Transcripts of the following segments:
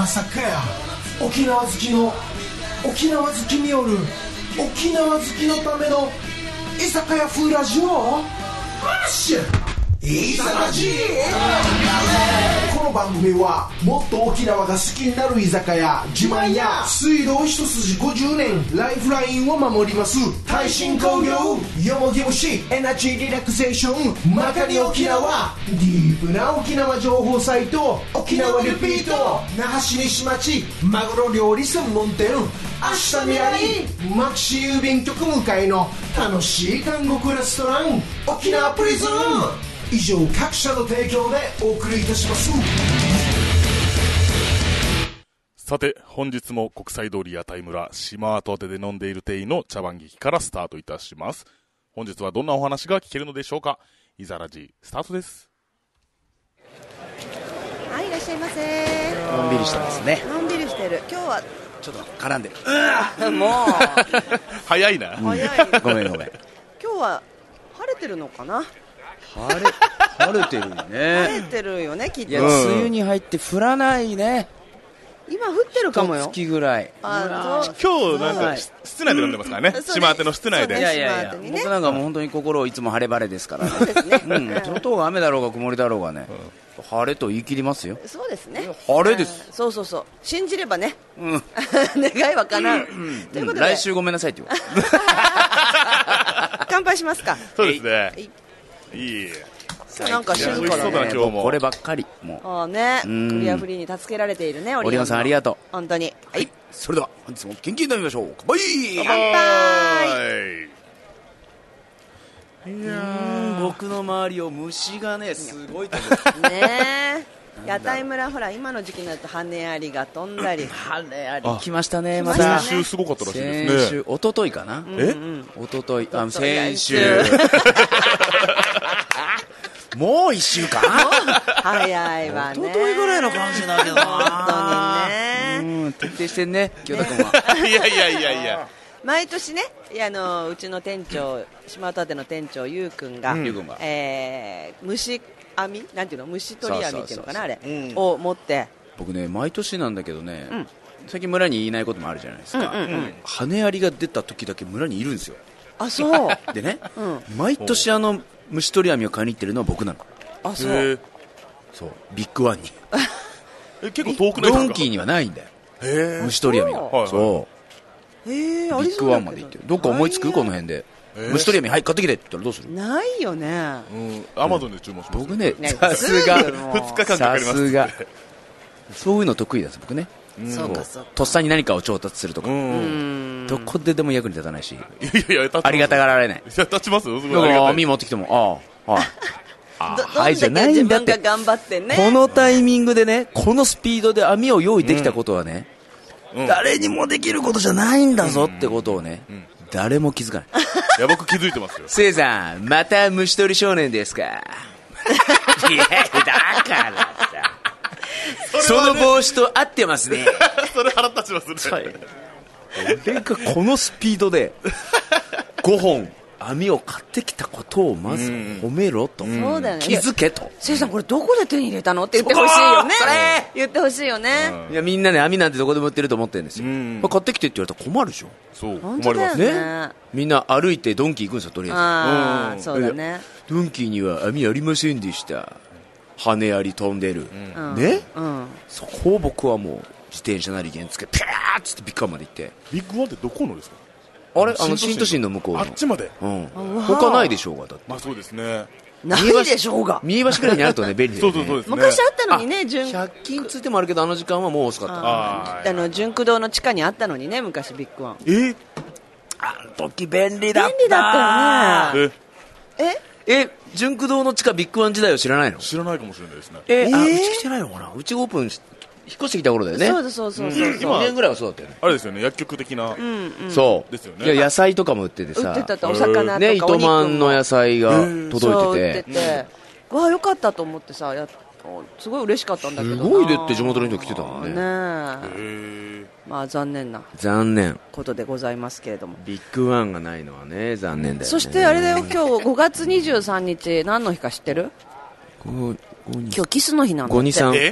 まさかや沖縄好きによる沖縄好きのための居酒屋風ラジオハッシュ居酒ラジこの番組はもっと沖縄が好きになる居酒屋自慢や水道一筋50年ライフラインを守ります耐震工業よもぎ虫エナジーリラクゼーションまかに沖縄ディープな沖縄情報サイト沖縄リピート那覇市西町マグロ料理専門店明日未来マキシ郵便局向かいの楽しい韓国レストラン沖縄プリズン以上各社の提供でお送りいたします。 さて本日も国際通り屋台村島跡で飲んでいる店員の茶番劇からスタートいたします。本日はどんなお話が聞けるのでしょうか。いざらじスタートです。 はい、いらっしゃいませ。 のんびりしてますね。 のんびりしてる。今日はちょっと絡んでる。 もう早いな。 早い。 ごめんごめん。 今日は晴れてるのかな。 晴れてるね。 晴れてるよね、きっと。 いや、梅雨に入って降らないね。 今降ってるかもよ。 月ぐらい。 今日なんか室内で飲んでますからね。島宛ての室内で。 いやいやいや、僕なんかもう本当に心いつも晴れ晴れですからね。 そうですね。 その方が雨だろうが曇りだろうがね、晴れと言い切りますよ。 そうですね。 晴れです。 そうそうそう。信じればね。願いは叶う。ということで来週ごめんなさいって言う。 乾杯しますか。 そうですね。いい。 なんか静かだね。 今日もこればっかりもう。 ああね。クリアフリーに助けられているね。 オリオンさんありがとう。 本当に。 はい。それでは本日も元気に飲みましょう。乾杯。 乾杯。 いや僕の周りを虫がねすごい飛ぶ。 ねえ。屋台村ほら今の時期になると羽アリが飛んだり。 羽アリ来ましたね。また先週すごかったらしいですね。 先週一昨日かな。一昨日先週。もう1週間早いわね。 一昨日ぐらいの感じだけどな。 本当にね。 徹底してんね、清田君は。 いや。 毎年ね、うちの店長、島田での店長ゆうくんが、虫網なんていうの、虫取り網っていうのかな、あれを持って。 僕ね、毎年なんだけどね、最近村にいないこともあるじゃないですか。羽アリが出た時だけ村にいるんですよ。 あ、そう。 でね、毎年虫取り網を買いに行ってるのは僕なの。 あ、そう。 そう、ビッグワンに。 結構遠くないですか。 ドンキーにはないんだよ。虫取り網が。そう。ビッグワンまで行ってる。どっか思いつくこの辺で。虫取り網、はい、買ってきてって言ったらどうする。 ないよね。 アマゾンで注文します。 僕ね、さすが。 2日間かかります。 さすが。そういうの得意です、僕ね。 そうかそうか。 とっさに何かを調達するとか。どこででも役に立たないし。ありがたがられない。 立ちますよ。 網持ってきても、はい。 はいじゃないんだって。頑張ってね。 このタイミングでね、このスピードで網を用意できたことはね、誰にもできることじゃないんだぞってことをね、誰も気づかない。 いや、僕気づいてますよ。 せいさん、また虫取り少年ですか。いや、だからさ、その帽子と合ってますね。 それ腹立ちますね。 俺がこのスピードで5本網を買ってきたことをまず褒めろと、 そうだよね、 気づけと。 せいさんこれどこで手に入れたのって言ってほしいよね。言ってほしいよね。 いやみんなね網なんてどこでも売ってると思ってるんですよ。買ってきてって言われたら困るでしょ。 そう困りますね。 みんな歩いてドンキー行くんですよ、とりあえず。そうだね。 ドンキーには網ありませんでした。羽アリ飛んでる、ね、そこを僕はもう自転車なり原付ピャーッつってビッグワンまで行って。 ビッグワンってどこのですか。 あれ新都心の向こうの。 あっちまで。 他ないでしょうが。だってまあそうですね。 ないでしょうが。 三重橋くらいにあるとね便利だよね。 そうですね。 昔あったのにね。 100均つってもあるけどあの時間はもう遅かった。純駆動の地下にあったのにね、昔ビッグワン。 あの時便利だった。 便利だったよね。 純駆動の地下ビッグワン時代を知らないの。 知らないかもしれないですね。 うち来てないのかな。うちオープン引っ越してきた頃だよね。 そう 2年ぐらいはそうだったよね。 あれですよね、薬局的な。 そうですよね。 いや野菜とかも売っててさ、 売ってたお魚とかね、糸満の野菜が届いてて、 わあよかったと思ってさ、すごい嬉しかったんだけどな。 すごいでって地元の人来てたもんね。 まあ残念ことでございますけれども、 ビッグワンがないのはね残念だよね。 そしてあれだよ、今日5月23日何の日か知ってる？今日キスの日なんだって。 523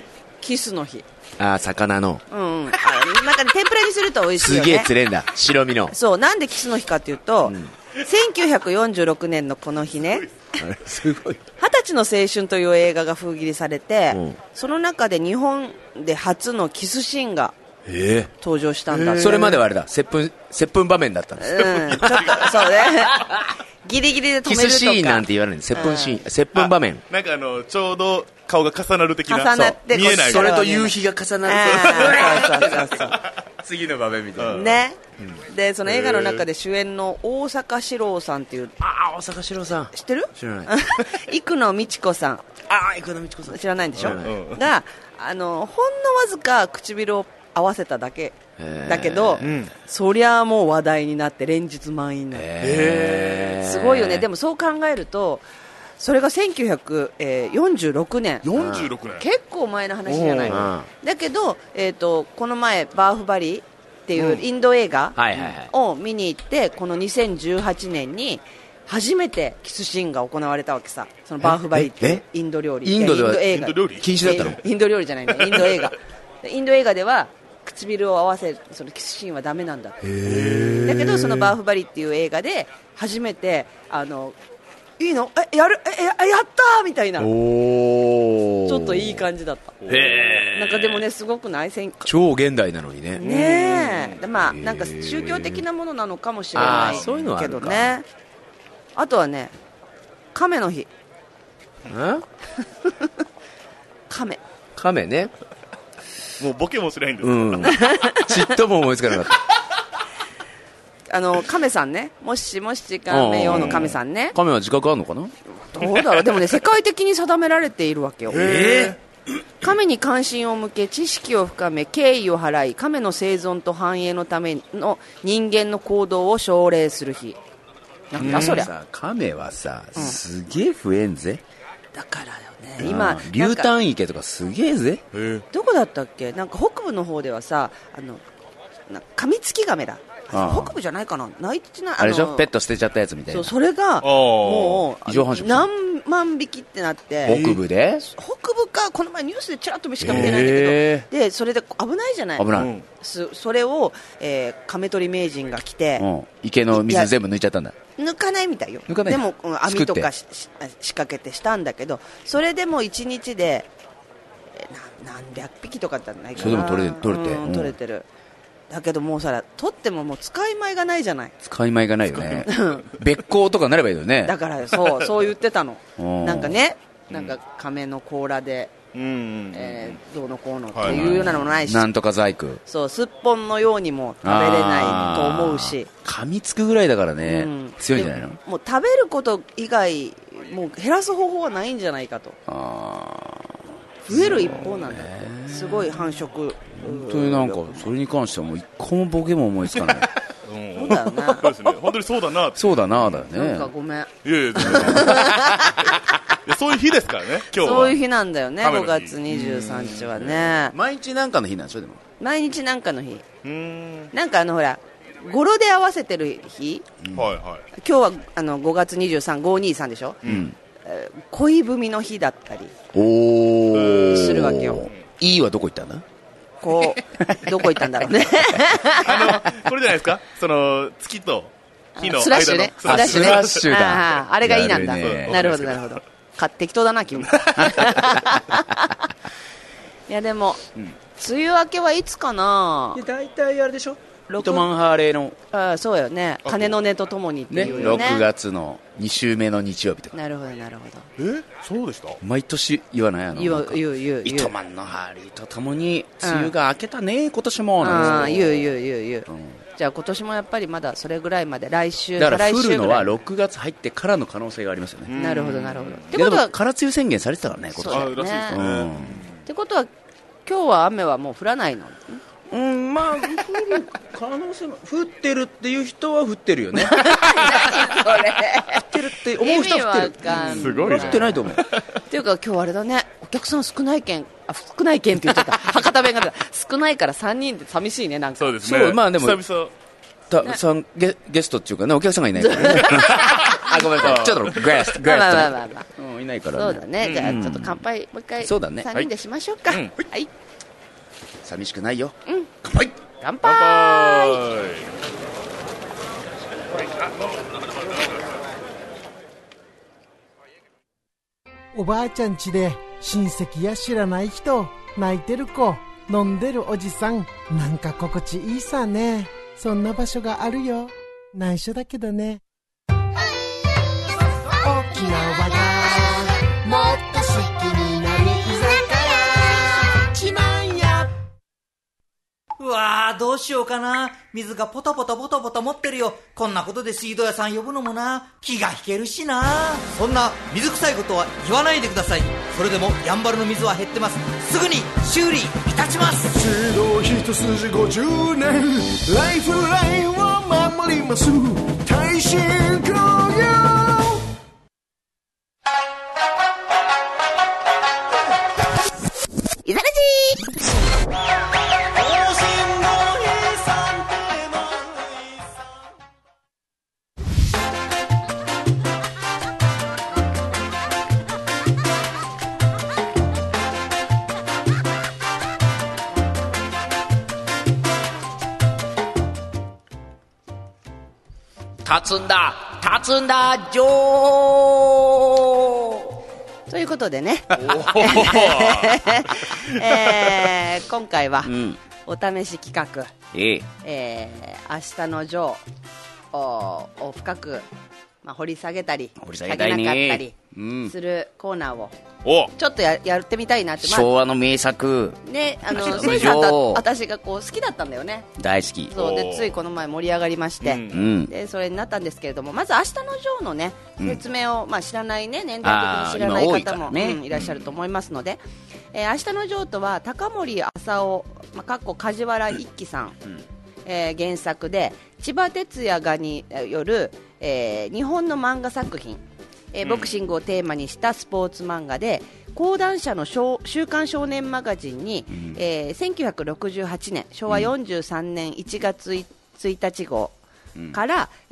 キスの日。 魚の。 なんかね、天ぷらにすると美味しいよね。 すげえ釣れんだ。白身の。 そう、なんでキスの日かっていうと、1946年のこの日ね、 すごい。 20歳の青春という映画が封切りされて、その中で日本で初のキスシーンが登場したんだって。 それまではあれだ、接吻場面だったんですよ。 ちょっと、そうね。ギリギリで止めるとか。 キスシーンなんて言われない。接吻場面。 なんかちょうど顔が重なる的な。 重なって見えない。 それと夕日が重なる。 そう。 次の場面みたいな。 ね。で、その映画の中で主演の大阪四郎さんっていう。 大阪四郎さん。 知ってる？ 知らない。 生野美智子さん。 生野美智子さん。 知らないんでしょ？が、ほんのわずか唇を合わせただけ。だけど、そりゃもう話題になって連日満員になる。すごいよね。でもそう考えると、それが1946年。 46年。 結構前の話じゃないの。だけど、この前、バーフバリーっていうインド映画を見に行って、この2018年に初めてキスシーンが行われたわけさ。そのバーフバリーってインド料理。 インドでは映画禁止だったの？ インド料理じゃないの。インド映画。インド映画では唇を合わせるそのキスシーンはダメなんだ。だけどそのバーフバリっていう映画で初めていいのやったーみたいなちょっといい感じだった。なんかでもねすごくない超現代なのにね。 ねえまあなんか宗教的なものなのかもしれないけどね。あとはね亀の日。 亀ね。 もうボケもしないんですか？ちっとも思いつかなかった。 亀さんね、もし亀用の亀さんね。 亀は自覚あるのかな？ どうだろう。でもね世界的に定められているわけよ。亀に関心を向け知識を深め敬意を払い亀の生存と繁栄のための人間の行動を奨励する日。なんだそりゃ。 亀はさすげえ増えんぜ。 だからよね今竜丹池とかすげえぜ。 どこだったっけ？なんか北部の方ではさカミツキガメだ。北部じゃないかな。あれでしょ？ペット捨てちゃったやつみたいな。 それがもう異常繁殖何万匹ってなって。 北部で？ 北部か。この前ニュースでちらっとしか見てないんだけど、でそれで危ないじゃない。 危ない。 それを亀取り名人が来て池の水全部抜いちゃったんだ。 抜かないみたいよ。でも網とか仕掛けてしたんだけど、それでも1日で何百匹とかじゃないかな。 それでも取れてる。だけどもうさ取ってももう使い米がないじゃない。 使い米がないよね。別行とかなればいいよね。 だからそう言ってたの。なんかね、なんか亀の甲羅でどうのこうのっていうようなのもないし、 なんとか細工。 そうすっぽんのようにも食べれないと思うし、 噛みつくぐらいだからね、強いんじゃないの？ もう食べること以外もう減らす方法はないんじゃないかと。増える一方なんだって。すごい繁殖。 本当になんかそれに関してはもう一個もボケも思いつかない。 そうだよね。 そうですね。本当にそうだな。 そうだなだよね。 なんかごめん。 いやそういう日ですからね。今日はそういう日なんだよね。5月23日はね。 毎日なんかの日なんでしょ？でも毎日なんかの日。なんかほら語呂で合わせてる日。今日は5月23、523でしょ。恋文の日だったりするわけよ。 いいはどこ行ったんだ？ どこ行ったんだろうね。 これじゃないですか。その月と日の間のスラッシュね。 スラッシュだ。 あれがいいなんだ。なるほどなるほど。適当だな君。いやでも梅雨明けはいつかな。 大体あれでしょ。糸満ハーレーの。 そうよね。鐘の音とともにっていうよね。 6月の2週目の日曜日とか。 なるほどなるほど。 そうでした。 毎年言わない言う。 糸満のハーレーとともに梅雨が明けたね今年も。 言う。じゃあ今年もやっぱりまだそれぐらいまで来週だから降るのは6月入ってからの可能性がありますよね。 なるほどなるほど。ってことは空梅雨宣言されてたからね今年。 そうだね。ってことは今日は雨はもう降らないの？ まあ降る可能性も降ってるっていう人は降ってるよね。 それ降ってるって思う人は降ってる。 すごいね。 降ってないと思う。 っていうか今日あれだね。お客さん少ない県って言っちゃった。博多弁が少ないから3人って寂しいねなんか。 そうですね。 そうまあでも久々 ゲストっていうかねお客さんがいないからね。ごめんなさい。ちょっとゲスト。 まあ。 いないからね。 そうだね、じゃあちょっと乾杯もう一回そうだね 3人でしましょうか。 はいはい、 寂しくないよ。 乾杯。 乾杯。 おばあちゃん家で親戚や知らない人、泣いてる子、飲んでるおじさん、なんか心地いいさね。そんな場所があるよ。内緒だけどね。沖縄がもっと好きになる居酒屋ちまんや。 うわー、どうしようかな。水がポタポタポタポタ持ってるよ。こんなことで水道屋さん呼ぶのもな、気が引けるしな。そんな水臭いことは言わないでください。それでもやんばるの水は減ってます。すぐに修理いたします。 水道一筋50年、ライフラインを守ります。耐震工業。 いざらじ立つんだ女王ということでね、今回はお試し企画、明日のジョーを深く、掘り下げたり下げたいね、 下げなかったりするコーナーをおちょっとやってみたいなって、 昭和の名作ね、 せいさんと私がこう好きだったんだよね。 大好き。 そうで、ついこの前盛り上がりまして、でそれになったんですけれども、まず明日のジョーのね説明を、知らないね、年代的に知らない方も、いらっしゃると思いますので、明日のジョーとは高森浅尾、かっこ梶原一騎さん、原作で千葉哲也がによる、日本の漫画作品、ボクシングをテーマにしたスポーツ漫画で、講談社の週刊少年マガジンに、1968年昭和43年1月1日号から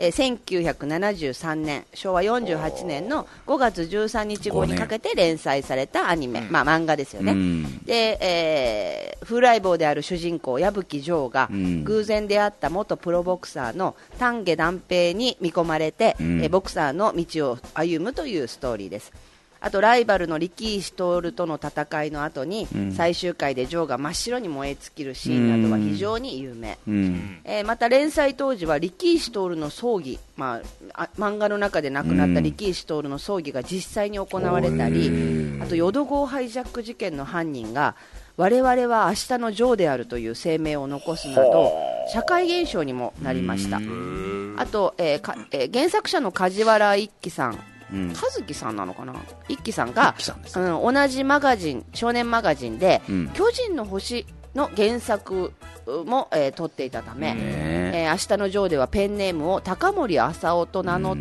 、1973年昭和48年の5月13日号にかけて連載されたアニメ、漫画ですよね。で、風来坊である主人公矢吹丈が、偶然出会った元プロボクサーの丹下段平に見込まれて、ボクサーの道を歩むというストーリーです。あとライバルの力石徹との戦いの後に、最終回でジョーが真っ白に燃え尽きるシーンなどは非常に有名、また連載当時は力石徹の葬儀、漫画の中で亡くなった力石徹の葬儀が実際に行われたり、あと淀号ハイジャック事件の犯人が我々は明日のジョーであるという声明を残すなど社会現象にもなりました。あと、原作者の梶原一騎さん、和樹さんなのかな、一騎さんが、同じマガジン、少年マガジンで、巨人の星の原作も、取っていたため、明日のジョーではペンネームを高森浅尾と名乗って、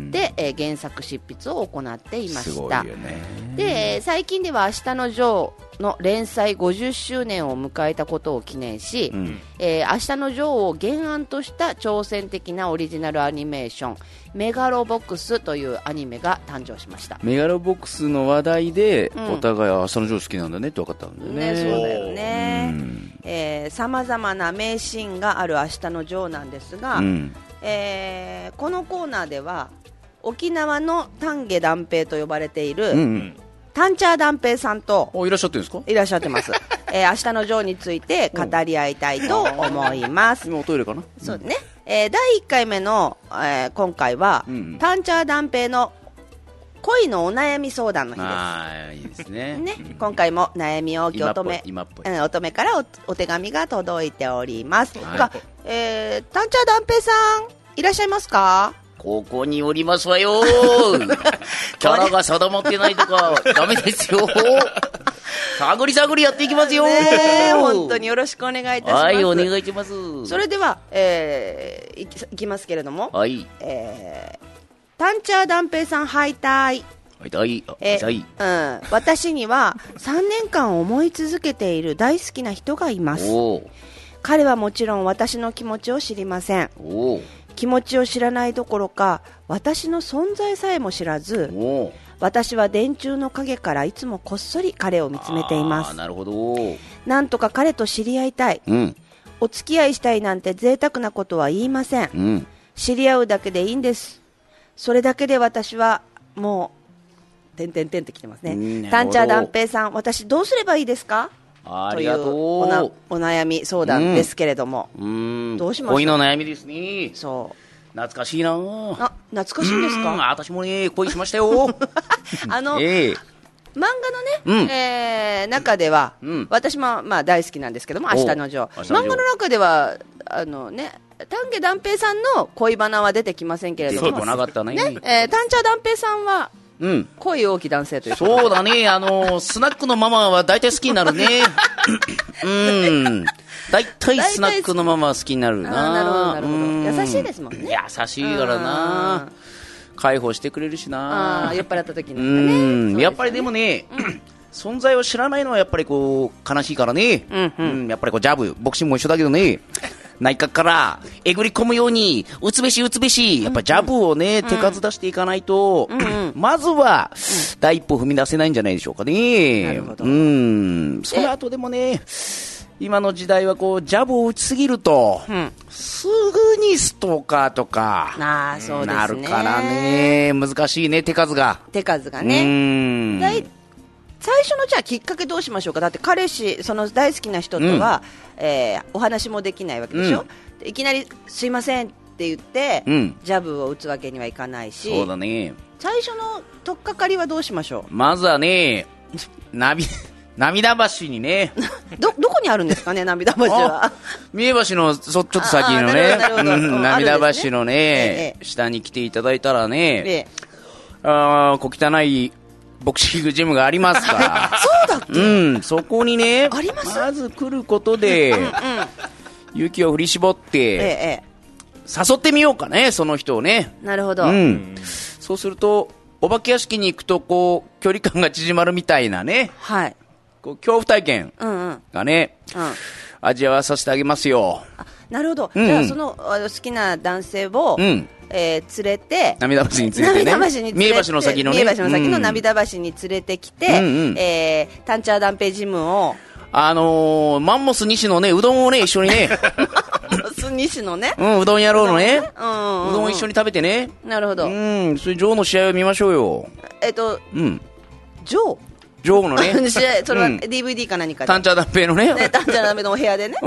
原作執筆を行っていました。で、最近では明日のジョーの連載50周年を迎えたことを記念し、明日のジョーを原案とした挑戦的なオリジナルアニメーションメガロボックスというアニメが誕生しました。 メガロボックスの話題で、お互い明日のジョー好きなんだねって分かったんだよね。 そうだよね。さまざまな名シーンがある明日のジョーなんですが、このコーナーでは沖縄の丹下段平と呼ばれている、タンチャー段平さんといらっしゃってるんですか？ いらっしゃってます。明日のジョーについて語り合いたいと思います。 今おトイレかな？ そうね。第1回目の、今回は、タンチャー段平の恋のお悩み相談の日です。 いいですね。 今回も悩み多き乙女からお手紙が届いております。タンチャー段平さんいらっしゃいますか？ ここにおりますわよ。キャラが定まってないとかダメですよ。探り探りやっていきますよ。 本当によろしくお願いいたします。 はい、お願いします。 それでは、いきますけれども、 はい。 タンチャー段平さん敗退。私には3年間思い続けている大好きな人がいます。彼はもちろん私の気持ちを知りません。気持ちを知らないどころか私の存在さえも知らず、 私は電柱の陰からいつもこっそり彼を見つめています。 なるほど。 なんとか彼と知り合いたい、お付き合いしたいなんて贅沢なことは言いません、知り合うだけでいいんです。それだけで私はもうてんてんてんってきてますね。タンチャーダンペイさん、私どうすればいいですかありがとう。 お悩み相談ですけれども、どうしましょう。 恋の悩みですね。 そう、 懐かしいな。 懐かしいんですか。 私もね恋しましたよ漫画のね、中では、私もまあ大好きなんですけども、明日のジョー、漫画の中では丹下段平さんの恋バナは出てきませんけれども、 出てこなかったね。 タンチャー段平さんは恋多き男性ということで、 そうだね。スナックのママは大体好きになるね大体スナックのママは好きになるな。 なるほどなるほど。優しいですもんね。 優しいからな。解放してくれるしな。 酔っ払った時にね。 やっぱりでもね、存在を知らないのはやっぱりこう悲しいからね。やっぱりこうジャブ、ボクシングも一緒だけどね、内角からえぐり込むように打つべし打つべし、やっぱりジャブをね、手数出していかないと、まずは第一歩踏み出せないんじゃないでしょうかね。 なるほど。 その後でもね、今の時代はこうジャブを打ちすぎると、すぐにストーカーとかそうですね、 なるからね、難しいね、手数がね。最初のじゃあきっかけどうしましょうか。だって彼氏、その大好きな人とは、お話もできないわけでしょ、いきなりすいませんって言って、ジャブを打つわけにはいかないし。 そうだね。 最初の取っかかりはどうしましょう。 まずはね、涙橋にねどこにあるんですかね、涙橋は。 三重橋のちょっと先のね、涙橋のね、下に来ていただいたらね、小汚いボクシングジムがありますからそうだっけ。 そこにね、まず来ることで勇気を振り絞って誘ってみようかね、その人をね。 なるほど。 そうするとお化け屋敷に行くとこう距離感が縮まるみたいなね、こう恐怖体験がね、味わわさせてあげますよ。 なるほど。じゃあその好きな男性を連れて、 涙橋に連れてね、三重橋の先のね、 三重橋の先の涙橋に連れてきて、タンチャーダンペジムをマンモス西のね、うどんをね一緒にねマンモス西のね、 うどん野郎のね、うどんを一緒に食べてね。 なるほど。 それジョーの試合を見ましょうよ。 ジョージョーのねそれは DVD か何かで、 タンチャーダンペイのね、 タンチャーダンペイのお部屋でね、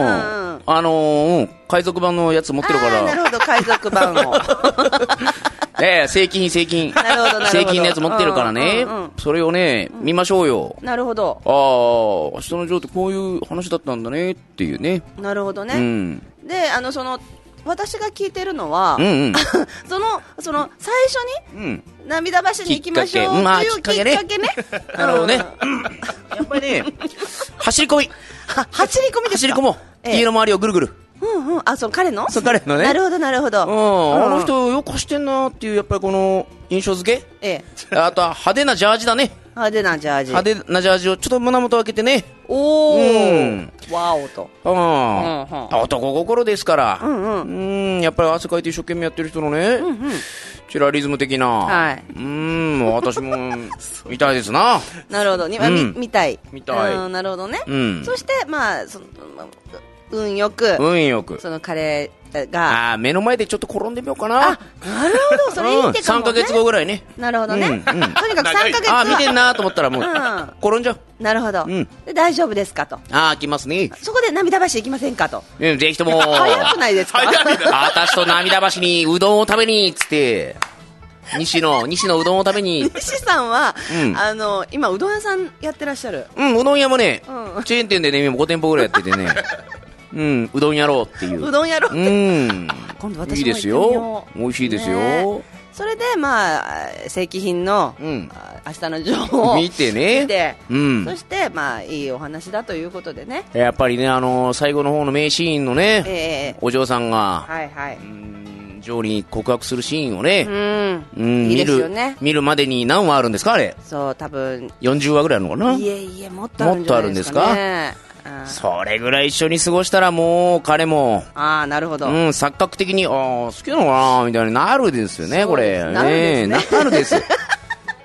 海賊版のやつ持ってるから。 なるほど、海賊版を正規品なるほど正規のやつ持ってるからね、それをね見ましょうよ。 なるほど。 明日のジョーってこういう話だったんだねっていうね。 なるほどね。でその私が聞いてるのは、その最初に涙橋に行きましょうというきっかけね。 なるほどね。やっぱりね、走り込み走り込もう。家の周りをぐるぐる。 その彼のね。 なるほどなるほど。 あの人よく走ってんなっていう、やっぱりこの印象付け。あとは派手なジャージだね。 派手なジャージをちょっと胸元開けてね。 ワオと。 男心ですから。やっぱり汗かいて一生懸命やってる人のね、チラリズム的な。私も見たいですな。 なるほど。見たい。なるほどね。そして運よくその彼が目の前でちょっと転んでみようかな。 なるほど、それいいってかもね。 3ヶ月後ぐらいね。 なるほどね。とにかく3ヶ月は見てんなと思ったらもう転んじゃう。 なるほど。で大丈夫ですかと。 来ますね。 そこで涙橋行きませんかと。 ぜひとも。 早くないですか。 私と涙橋にうどんを食べにっつって。西のうどんを食べに。 西さんは今うどん屋さんやってらっしゃる。 うどん屋もね、チェーン店でね、今5店舗ぐらいやっててね。うどんやろうっていう。 うどんやろうって。今度私も行ってみよう。 いいですよ。美味しいですよ。 それで正規品の明日の情報を見てね。 そしていいお話だということでね。 やっぱりね、最後の方の名シーンのね、お嬢さんがジョーに告白するシーンをね、見るまでに何話あるんですか、あれ。 そう、多分 40話ぐらいあるのかな。 いえ、もっとあるんですかね。 それぐらい一緒に過ごしたらもう彼もなるほど、 錯覚的に好きなのかなみたいになるですよね、これ。なるです。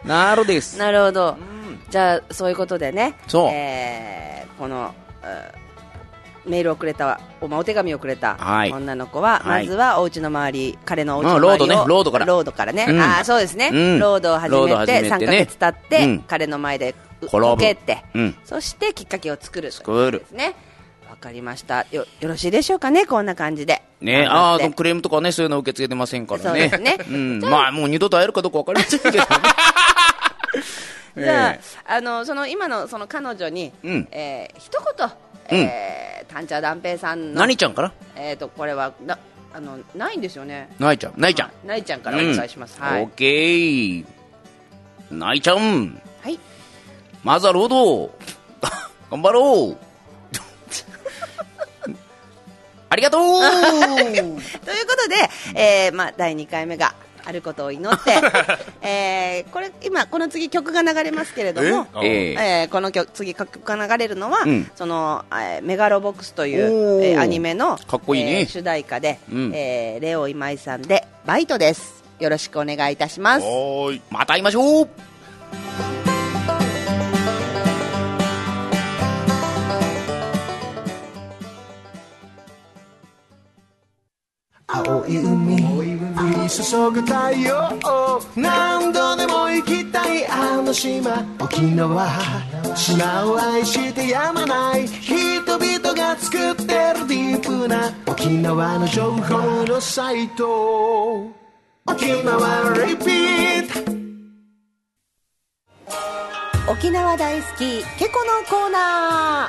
なるです。 なるほど。じゃあそういうことでね、 そうこのメールをくれた、お手紙をくれた女の子は、 はいまずはお家の周り、彼のお家の周りを、 ロードからね、 そうですね、 ロードを始めて3ヶ月経って、彼の前でこけて、そしてきっかけを作るというですね。わかりました。よろしいでしょうかね、こんな感じでね。クレームとかね、そういうの受け付けてませんからね。 そうですね。 まあもう二度と会えるかどうかわかりませんけどね。 じゃあ、その今のその彼女に、一言、タンチャーダンペイさんの何ちゃんから、 これはないんですよね。 ないちゃんからお願いします。 オッケー。ないちゃん、 はい、 まずはロード頑張ろうありがとうということで、第2回目があることを祈ってこの次曲が流れますけれども、この次曲が流れるのは、そのメガロボックスというアニメのかっこいいね、 主題歌で、レオ今井さんでバイトです。よろしくお願いいたします。 また会いましょう。 青い海降り注ぐ太陽、何度でも行きたいあの島沖縄、島を愛してやまない人々が作ってるディープな沖縄の情報のサイト、沖縄リピート。 沖縄大好きケコのコーナ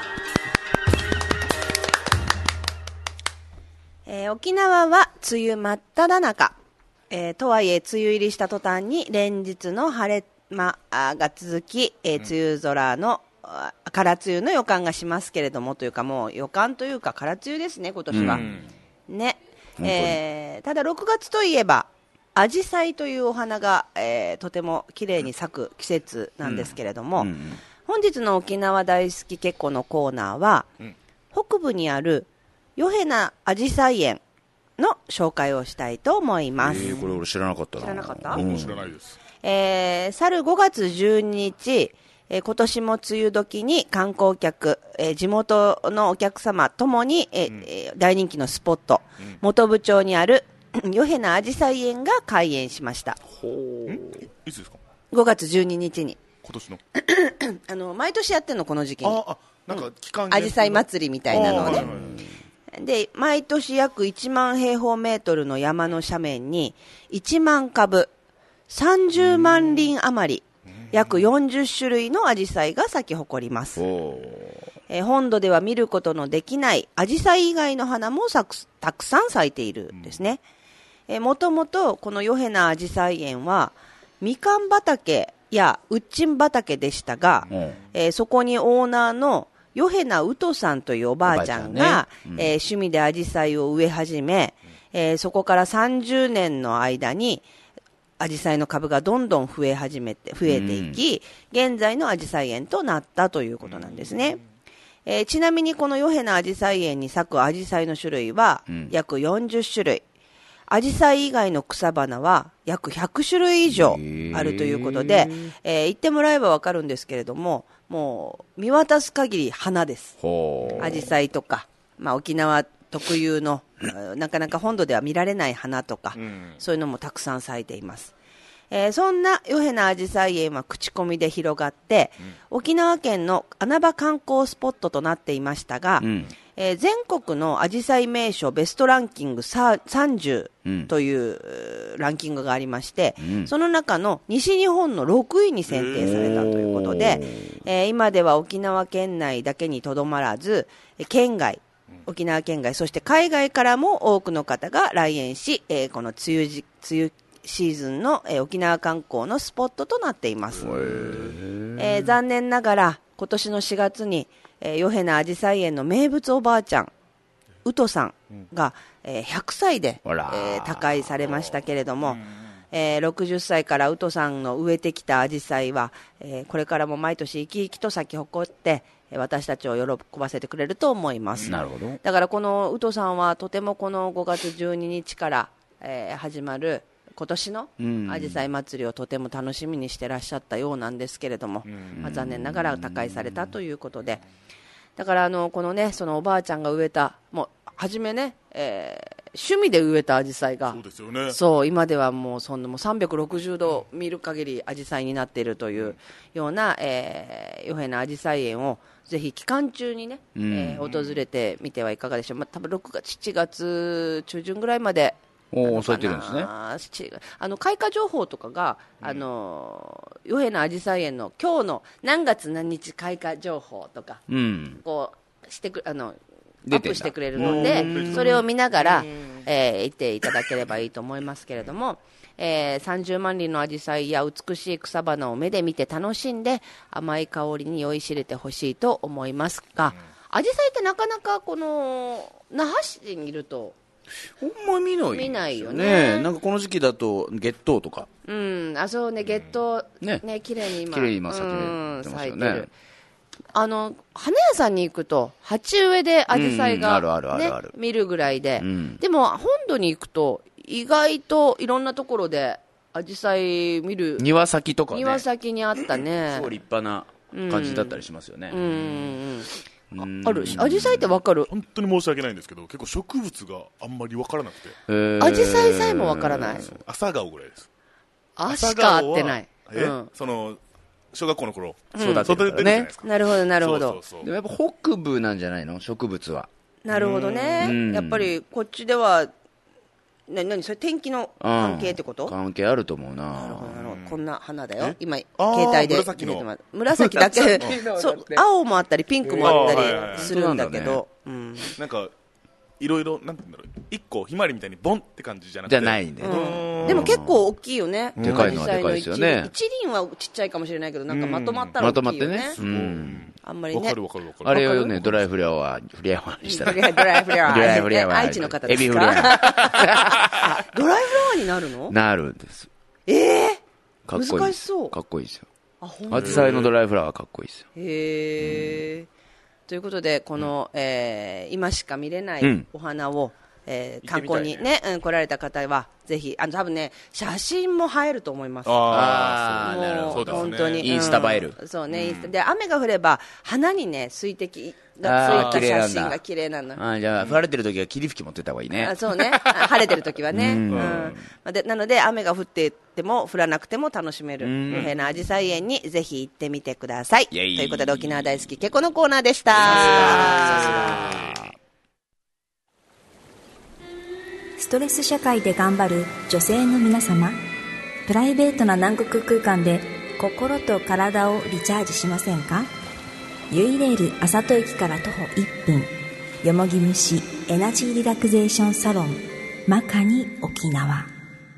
ー。沖縄は梅雨真っ只中、とはいえ梅雨入りした途端に連日の晴れ間が続き、梅雨空の空梅雨の予感がしますけれども、というかもう予感というか空梅雨ですね今年は、ね。ただ6月といえばアジサイというお花が、とても綺麗に咲く季節なんですけれども、本日の沖縄大好き結構のコーナーは、北部にあるヨヘナアジサイ園の紹介をしたいと思います。 これ俺知らなかったな。 知らないです。 去る5月12日、今年も梅雨時に観光客、地元のお客様ともに、大人気のスポット、本部町にあるヨヘナアジサイ園が開園しました。 いつですか ？5月12日に。 今年の毎年やってるのこの時期に。 なんか期間アジサイ祭りみたいなのをね。で毎年約1万平方メートルの山の斜面に1万株30万輪余り約40種類のアジサイが咲き誇ります。本土では見ることのできないアジサイ以外の花もたくさん咲いているんですね。もともとこのヨヘナアジサイ園はみかん畑やウッチン畑でしたが、そこにオーナーのヨヘナウトさんというおばあちゃんが、趣味でアジサイを植え始め、そこから30年の間にアジサイの株がどんどん増えていき、現在のアジサイ園となったということなんですね。ちなみにこのヨヘナアジサイ園に咲くアジサイの種類は約40種類、アジサイ以外の草花は約100種類以上あるということで、言ってもらえばわかるんですけれども、もう見渡す限り花です。アジサイとか、沖縄特有のなかなか本土では見られない花とか、そういうのもたくさん咲いています。そんなヨヘナアジサイ園は口コミで広がって、沖縄県の穴場観光スポットとなっていましたが、全国のアジサイ名所ベストランキング30というランキングがありまして、その中の西日本の6位に選定されたということで、今では沖縄県内だけにとどまらず県外、沖縄県外、そして海外からも多くの方が来園し、この梅雨シーズンの、沖縄観光のスポットとなっています。残念ながら今年の4月に、ヨヘナアジサイ園の名物おばあちゃんウトさんが、100歳で、他界されましたけれども、60歳からウトさんの植えてきたアジサイは、これからも毎年生き生きと咲き誇って私たちを喜ばせてくれると思います。 なるほど。 だからこのウトさんはとてもこの5月12日から、始まる今年のあじさい祭りをとても楽しみにしてらっしゃったようなんですけれども、残念ながら他界されたということで、だからこのね、そのおばあちゃんが植えた、もう初めね、趣味で植えたアジサイが、 そうですよね。 そう今ではもうそんなもう360度見る限りアジサイになっているというような、余平なアジサイ園をぜひ期間中にね、訪れてみてはいかがでしょう。多分6月7月中旬ぐらいまでそうやってるんですね。 開花情報とかが、余平なアジサイ園の今日の何月何日開花情報とか、こうしてアップしてくれるので、それを見ながら、行っていただければいいと思いますけれども、30万輪のアジサイや美しい草花を目で見て楽しんで甘い香りに酔いしれてほしいと思いますが、アジサイってなかなかこの那覇市にいるとほんま見ない、 見ないよね。 なんかこの時期だと月桃とか、 そうね、月桃ね、綺麗に今咲いてますよね。 花屋さんに行くと鉢植えでアジサイが見るぐらいで、でも本土に行くと意外といろんなところでアジサイ見る、 庭先とかね、 庭先にあったね、 すごい立派な感じだったりしますよね。 あるアジサイって分かる？ 本当に申し訳ないんですけど、結構植物があんまり分からなくて、 アジサイさえも分からない。 朝顔ぐらいです。 しか合ってない。 その小学校の頃、 そうだったね。なるほどなるほど。 でもやっぱ北部なんじゃないの、植物は。 なるほどね。やっぱりこっちでは何それ、天気の関係ってこと？ 関係あると思うな。 なるほどなるほど。こんな花だよ今携帯で紫の紫だけそう青もあったりピンクもあったりするんだけど、 なんかいろいろなんて言うんだろう、一個ひまわりみたいにボンって感じじゃなくて、 じゃないんで、 でも結構大きいよね。 でかいのはでかいですよね。 一輪はちっちゃいかもしれないけど、なんかまとまったら大きいよね。あんまりね。 わかる。 あれをね、ドライフラワーにしたら。 ドライフラワー。愛知の方ですか？エビフラワー。ドライフラワーになるの？ なるんです。かっこいい。 難しそう。 かっこいいですよ。アジサイのドライフラワーかっこいいですよ。 へー。ということで、この、今しか見れないお花を、観光にね、来られた方はぜひ、多分ね、写真も映えると思います。 なるほど。 本当にインスタ映える。 そうね、インスタで雨が降れば花にね、水滴がついた写真が綺麗なの。 じゃあ晴れてる時は霧吹き持ってた方がいいね。 そうね、晴れてる時はね。なので雨が降ってても降らなくても楽しめる余平なアジサイ園にぜひ行ってみてください。ということで、沖縄大好きケコのコーナーでした。 ストレス社会で頑張る女性の皆様、プライベートな南国空間で心と体をリチャージしませんか？ユイレールあさと駅から徒歩1分、よもぎ虫エナジーリラクゼーションサロンマカニ沖縄。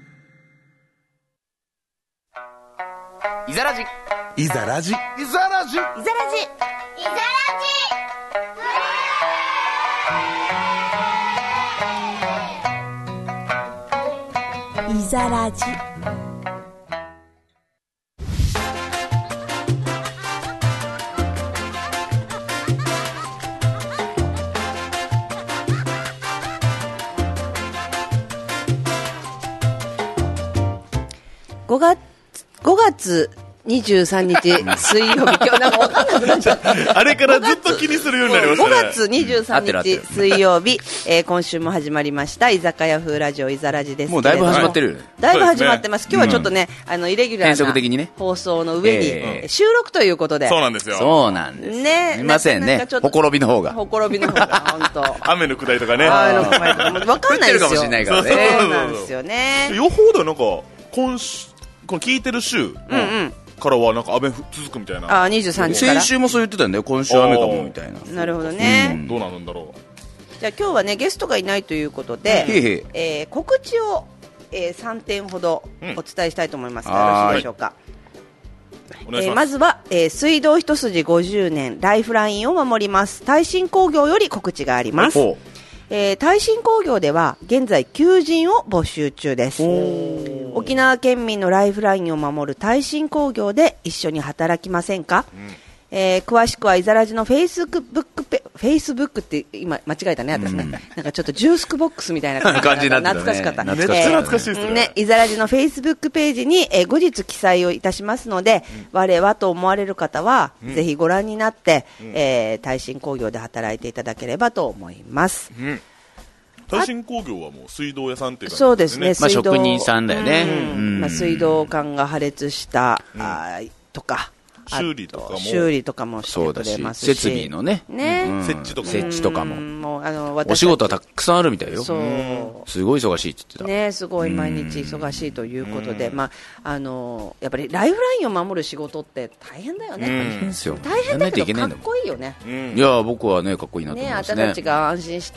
いざらじいざらじいざらじいざらじいざらじいざらじ。 5月23日水曜日、今日なんか分かんなくなっちゃった。 あれからずっと気にするようになりましたね。 5月23日水曜日、今週も始まりました居酒屋風ラジオいざらじですけれども、 もうだいぶ始まってる。 だいぶ始まってます。今日はちょっとね、イレギュラーな放送の上に収録ということで。 そうなんですよ。 そうなんです。 ね、 すみませんね。ほころびの方が。 ほころびの方が本当。 雨の下りとかね。 雨の下りとかも分かんないですよ。 降ってるかもしれないからね。 そうなんですよね。 予報ではなんかこの聞いてる週。からはなんか雨続くみたいな。 23日から。 先週もそう言ってたんだよ。今週雨かもみたいな。 なるほどね。 どうなるんだろう。 じゃあ今日はね、ゲストがいないということで、告知を、3点ほどお伝えしたいと思いますが、よろしいでしょうか。まずは、水道一筋50年ライフラインを守ります耐震工業より告知があります。耐震工業では現在求人を募集中です。沖縄県民のライフラインを守る耐震工業で一緒に働きませんか？詳しくはいざらじのフェイスブックフェイスブックって今間違えたね私ね、なんかちょっとジュースクボックスみたいな感じになってたね。 懐かしかった。 めっちゃ懐かしいですね。 イザラジのフェイスブックページに、後日記載をいたしますので、我はと思われる方は、ぜひご覧になって、耐震工業で働いていただければと思います。 耐震工業はもう水道屋さんっていう感じですね。 そうですね。 まあ、職人さんだよね。 まあ、水道管が破裂したとか。 修理とかもしてくれますし、 設備のね、 設置とかも、 お仕事はたくさんあるみたいよ。 そうすごい忙しいって言ってたね。すごい毎日忙しいということで、まあやっぱりライフラインを守る仕事って大変だよね。 大変ですよ。 大変だけどかっこいいよね。 いや僕はねかっこいいなと思いますね。 あなたたちが安心して、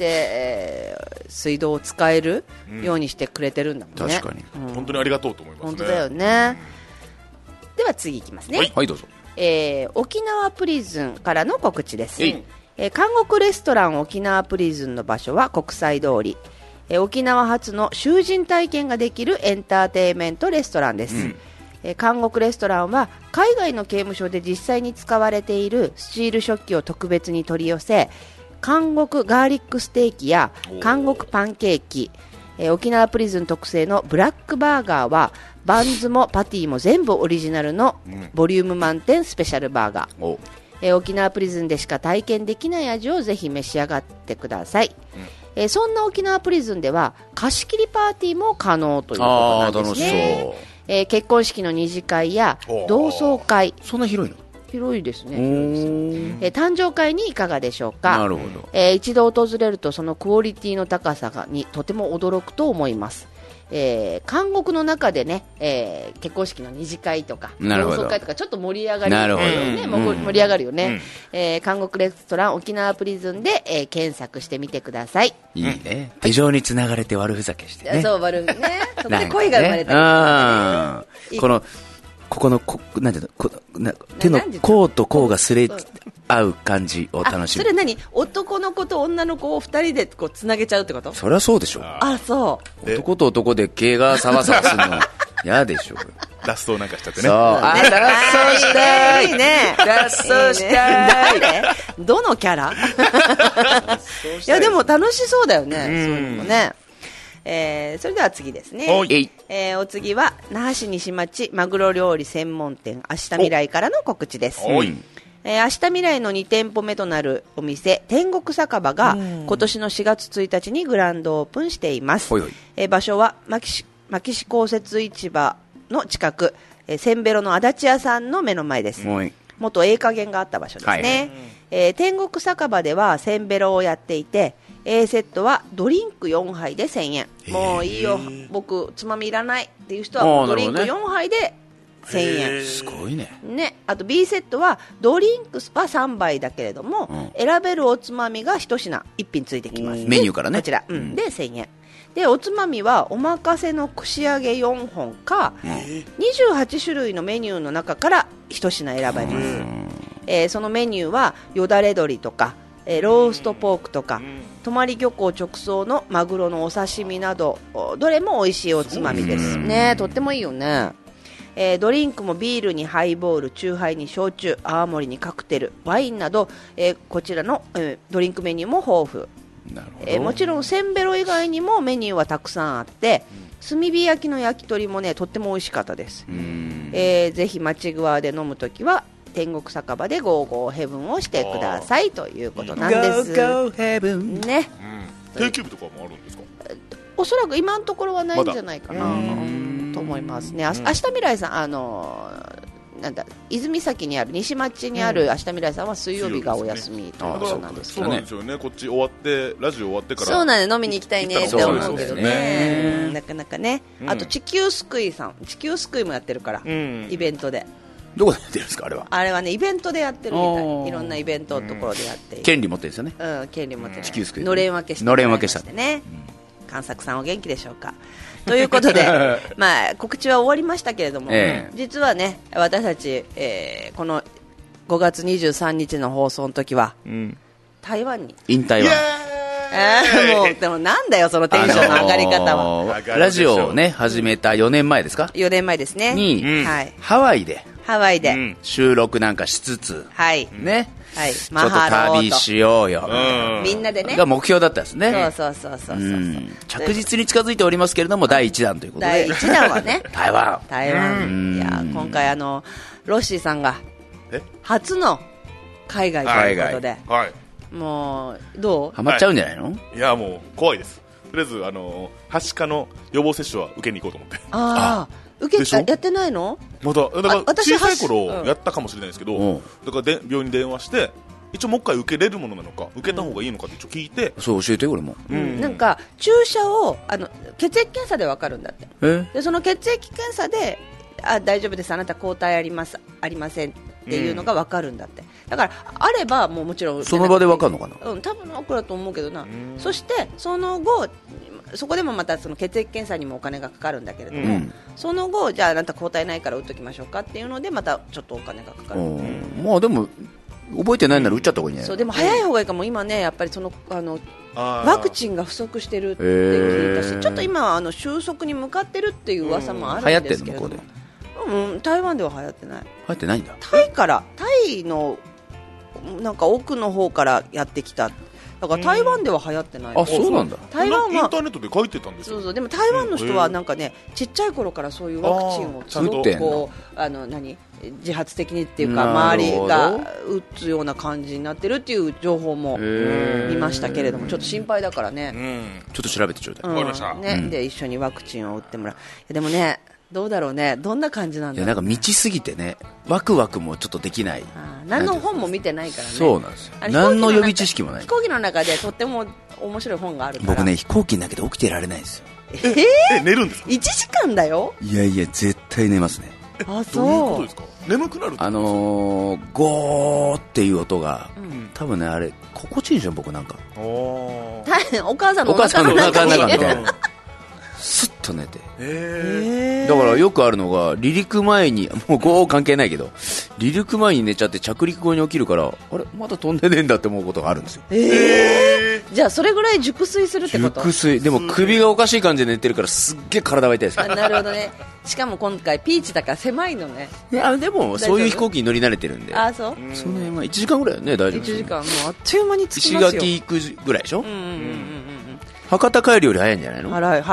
水道を使えるようにしてくれてるんだもんね。 確かに、 本当にありがとうと思いますね。 本当だよね。では次いきますね。 はいどうぞ。 沖縄プリズンからの告知です。韓国レストラン沖縄プリズンの場所は国際通り、沖縄初の囚人体験ができるエンターテインメントレストランです。韓国レストランは海外の刑務所で実際に使われているスチール食器を特別に取り寄せ、韓国ガーリックステーキや韓国パンケーキ、沖縄プリズン特製のブラックバーガーはバンズもパティも全部オリジナルのボリューム満点スペシャルバーガー、沖縄プリズンでしか体験できない味をぜひ召し上がってください。そんな沖縄プリズンでは貸し切りパーティーも可能ということなんですね。結婚式の二次会や同窓会、 そんな広いの？ 広いですね。誕生会にいかがでしょうか。 なるほど。 一度訪れるとそのクオリティの高さにとても驚くと思います。韓国の中でね、結婚式の二次会とか同窓会とかちょっと盛り上がるよね。盛り上がるよね。韓国レストラン沖縄プリズンで、検索してみてください。 いいね。手錠につながれて悪ふざけしてね。 そう悪ね。そこで恋が生まれたり、 ここのなんていうの、手の甲と甲がすれ合う感じを楽しむ。 それ何？男の子と女の子を2人でこうつなげちゃうってこと？ そりゃそうでしょ。 そう男と男で毛がサバサバするの嫌でしょ。 脱走なんかしちゃってね。 そう脱走したい。 いいね。 脱走したい。 誰？どのキャラ？いやでも楽しそうだよね。そういうのもね。それでは次ですね。お次は那覇市西町マグロ料理専門店明日未来からの告知です。明日未来の2店舗目となるお店天国酒場が今年の4月1日にグランドオープンしています。場所は牧志公設市場の近く、せんべろの足立屋さんの目の前です。元ええ加減があった場所ですね。天国酒場ではせんべろをやっていて、A セットはドリンク4杯で1000円。もういいよ、僕つまみいらないっていう人はドリンク4杯で1000円。 すごいね。 あと B セットはドリンクは3杯だけれども、選べるおつまみが1品1品ついてきます。 メニューからね。 こちら、で1000円。でおつまみはお任せの串揚げ4本か、28種類のメニューの中から1品選ばれます。そのメニューはよだれ鶏とかローストポークとか、泊漁港直送のマグロのお刺身などどれも美味しいおつまみですね。とってもいいよね。ドリンクもビールにハイボール、チューハイに焼酎、泡盛にカクテル、ワインなど、こちらの、ドリンクメニューも豊富。もちろんせんべろ以外にもメニューはたくさんあって、炭火焼きの焼き鳥もねとっても美味しかったです。ぜひ町グアで飲むときは天国酒場でゴーゴーヘブンをしてくださいということなんです。 ゴーゴーヘブンね。 定休日とかもあるんですか？ おそらく今のところはないんじゃないかなと思いますね。明日未来さんなんだ泉崎にある西町にある明日未来さんは水曜日がお休みということなんですけど、 そうなんですよね。こっち終わってラジオ終わってからそうなんで飲みに行きたいねって思うけどね。なかなかね。あと地球すくいさん、地球すくいもやってるから、イベントで。 どこでやってるんですか？あれはねイベントでやってるみたい。いろんなイベントのところでやっている。 権利持ってるんですよね。 権利持ってる。 地球すくいのれん分けしてね。関作さんお元気でしょうか。ということで告知は終わりましたけれども、実はね私たち、この5月23日の放送の時は、台湾に引退はもうでもなんだよそのテンションの上がり方は。 ラジオをね始めた4年前ですか？ 4年前ですね。 に、ハワイでハワイで、 収録なんかしつつ、 はい。 ね。 はい。 ちょっと旅しようよ。 みんなでね。 が目標だったですね。 そう。 着実に近づいておりますけれども、第1弾ということで。 第1弾はね。 台湾。 いや、今回ロッシーさんが、初の海外ということで。 はい。 もう、どう？ ハマっちゃうんじゃないの？ いや、もう、怖いです。とりあえず、はしかの予防接種は受けに行こうと思って。 ああ。やってないの？ まだ、だから小さい頃やったかもしれないですけど、だから病院に電話して、一応もう一回受けれるものなのか、受けた方がいいのかって一応聞いて。 そう教えて俺も。 なんか注射を血液検査でわかるんだって。でその血液検査で大丈夫です、あなた抗体ありませんっていうのがわかるんだって。だからあればもちろんその場でわかるのかな。 多分わかると思うけどな。そしてその後そこでもまたその血液検査にもお金がかかるんだけれども、その後じゃああなた抗体ないから打っときましょうかっていうのでまたちょっとお金がかかる。 まあでも覚えてないなら打っちゃった方がいいんじゃない？ そうでも早い方がいいかも。今ねやっぱりそのワクチンが不足してるって聞いたし、ちょっと今は収束に向かってるっていう噂もあるんですけれども、台湾では流行ってない。 流行ってないんだ。 タイのなんか奥の方からやってきた。だから台湾では流行ってない。 あ、そうなんだ。 台湾はインターネットで書いてたんですよ。 そうでも台湾の人はなんかね、ちっちゃい頃からそういうワクチンをちゃんとこう自発的にっていうか周りが打つような感じになってるっていう情報も見ましたけれども、ちょっと心配だからね。 ちょっと調べてちょうだい。 わかりました。 ね、で一緒にワクチンを打ってもらう。でもね。どうだろうね、どんな感じなんだろう。 いやなんか未知すぎてね、ワクワクもちょっとできない。 何の本も見てないからね。 そうなんですよ。何の予備知識もない。 飛行機の中でとっても面白い本があるから。 僕ね飛行機の中で起きてられないですよ。 寝るんですか？ 1 時間だよ。 いや絶対寝ますね。 あ、そう。 どういうことですか？眠くなる。 ゴーっていう音が、多分ねあれ心地いいじゃん僕なんか。 お母さんのお腹の中にスッと寝て。だからよくあるのが離陸前にもうゴー関係ないけど離陸前に寝ちゃって着陸後に起きるからあれまだ飛んでねえんだって思うことがあるんですよ。 じゃあそれぐらい熟睡するってこと？ 熟睡でも首がおかしい感じで寝てるからすっげえ体が痛いですから。 なるほどね。しかも今回ピーチだから狭いのね。 いやでもそういう飛行機に乗り慣れてるんで。 あ、そう。 その辺は1時間ぐらいね大丈夫です。 1時間もうあっという間に着きますよ。 石垣行くぐらいでしょ。博多帰るより早いんじゃないの？早い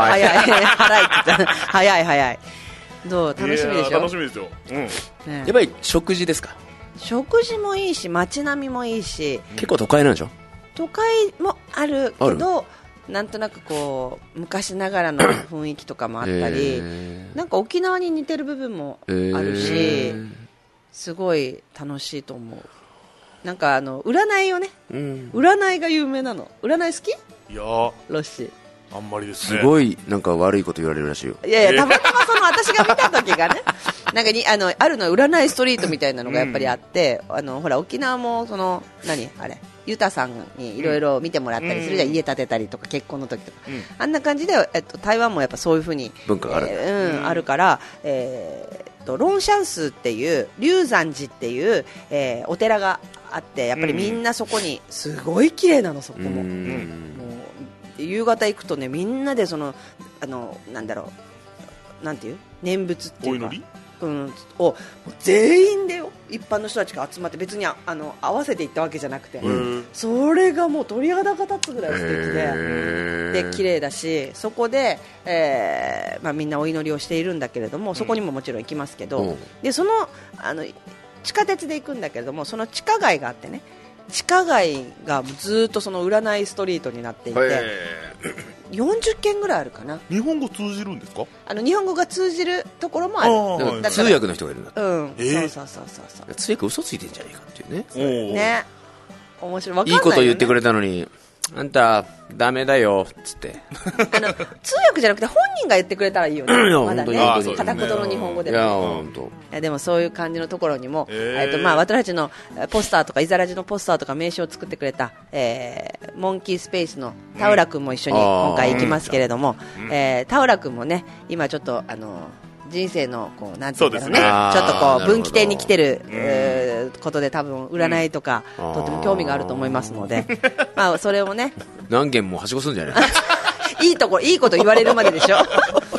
早い。どう楽しみでしょ？ 楽しみですよ。 やっぱり食事ですか？ 食事もいいし街並みもいいし。 結構都会なんでしょ？ 都会もあるけどなんとなくこう昔ながらの雰囲気とかもあったり、なんか沖縄に似てる部分もあるし、すごい楽しいと思う。なんか占いをね、占いが有名なの。占い好き？ いやロッシーあんまりですね。 すごいなんか悪いこと言われるらしいよ。 いやたまたま私が見た時がねなんかあるの占いストリートみたいなのがやっぱりあって、ほら沖縄もあれユタさんにいろいろ見てもらったりするじゃん、家建てたりとか結婚の時とか、あんな感じで、台湾もやっぱそういう風に文化がある、 あるから、ロンシャンスっていう龍山寺っていう、お寺があって、やっぱりみんなそこにすごい綺麗なの。そこも、もう夕方行くとね、みんなでなんだろう、なんていう念仏っていうか、 お祈りを全員でよ、一般の人たちが集まって、別に合わせていったわけじゃなくて、それがもう鳥肌が立つぐらい素敵で綺麗だし、そこで、みんなお祈りをしているんだけれども、そこにももちろん行きますけど、でその地下鉄で行くんだけれども、その地下街があってね、地下街がずっとその占いストリートになっていて、40軒ぐらいあるかな。 日本語通じるんですか？ 日本語が通じるところもある。 通訳の人がいるんだって。 そう通訳嘘ついてんじゃないかっていうね。 ね、面白い。わかんないよね。 いいこと言ってくれたのに、あんたダメだよっつって通訳じゃなくて本人が言ってくれたらいいよね。まだね、片言の日本語でも、でもそういう感じのところにも、私たちのポスターとかイザラジのポスターとか名刺を作ってくれた、モンキースペースの田浦君も一緒に今回行きますけれども、田浦君もね、今ちょっと人生のこうなんていうんだろうね、ちょっとこう分岐点に来てることで、多分占いとかとても興味があると思いますので、それをね、 何件もはしごするんじゃないいいこと言われるまででしょ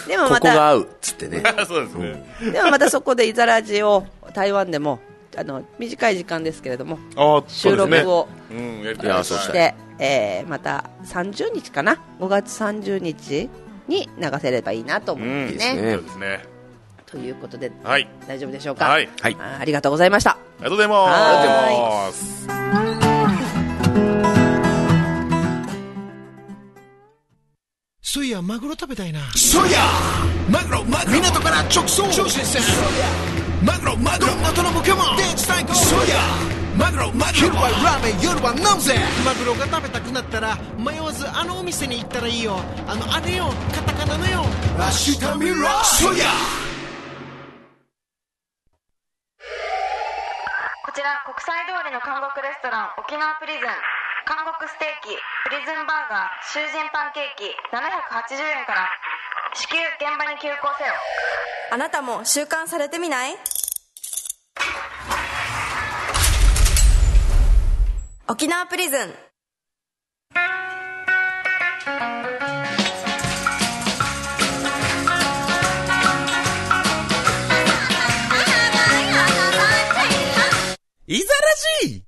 でもここが合うっつってね。 そうですね。 でもまたそこでイザラジを台湾でも短い時間ですけれども収録をやりたいして、また30日かな、5月30日に流せればいいなと思うんですね。 そうですね。 ということで、 はい、 大丈夫でしょうか。 はい、 ありがとうございました。 ありがとうございます。 そういやマグロ食べたいな。 そうやマグロ港から直送超新鮮マグロ港のポケモン電池タンク。そうやマグロ昼はラーメン夜は飲むぜ。 マグロが食べたくなったら迷わずあのお店に行ったらいいよ。あれよ、カタカナのよ。 明日見ろ。そうやこちら国際通りの韓国レストラン沖縄プリズン。韓国ステーキ、プリズンバーガー、囚人パンケーキ780円から。至急現場に急行せよ。 あなたも習慣されてみない？沖縄プリズン。 いざらし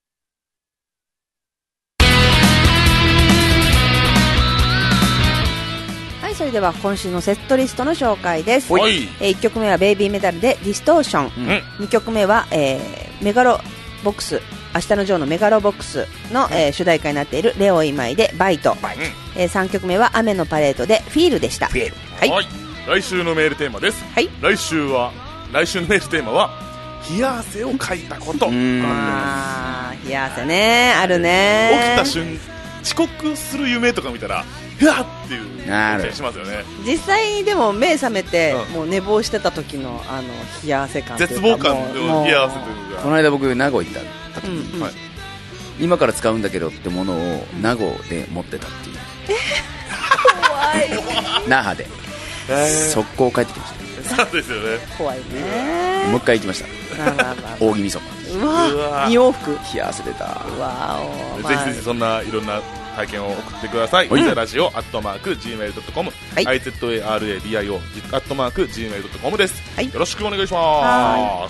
はい、それでは今週のセットリストの紹介です。 はい、 1曲目はベイビーメタルでディストーション、2曲目は、メガロボックス、明日のジョーのメガロボックスの、主題歌になっているレオイマイでバイト、3曲目は雨のパレードでフィールでした。はい、 来週のメールテーマです。 はい、 来週のメールテーマは冷や汗をかいたこと。 冷や汗ね、あるね。 起きた遅刻する夢とか見たらふわっていう感じしますよね。 実際でも目覚めて、もう寝坊してた時の冷や汗感というか、 絶望感の冷や汗というか。 この間僕名護行った時に、今から使うんだけどってものを名護で持ってたっていう。 怖い。 那覇で速攻帰ってきました。 そうですよね。 怖いね。 もう一回行きました。大宜味噌。 うわ、2往復。 冷や汗出た。 わお。 ぜひそんないろんな体験を送ってください。イザラジオ@gmail.com、izaradio@gmail.com です。よろしくお願いします。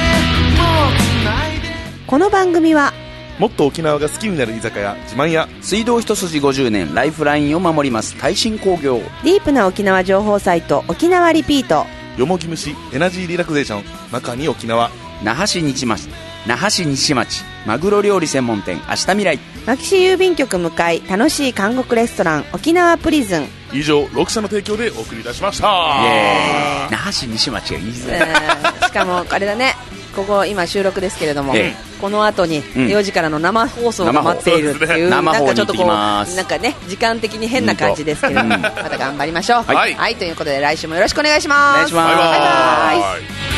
この番組はもっと沖縄が好きになる居酒屋自慢屋、 水道一筋50年ライフラインを守ります耐震工業、 ディープな沖縄情報サイト沖縄リピート、 よもぎ虫エナジーリラクゼーション中に沖縄、 那覇市西町マグロ料理専門店明日未来、 牧師郵便局向かい楽しい韓国レストラン沖縄プリズン。 以上6社の提供でお送りいたしました。 那覇市西町が言いづらい、 しかもあれだね、ここ今収録ですけれども、この後に4時からの生放送が待っているっていう、なんかちょっとこうなんかね時間的に変な感じですけれども、また頑張りましょう。はい、ということで来週もよろしくお願いします。 お願いします。 バイバイ。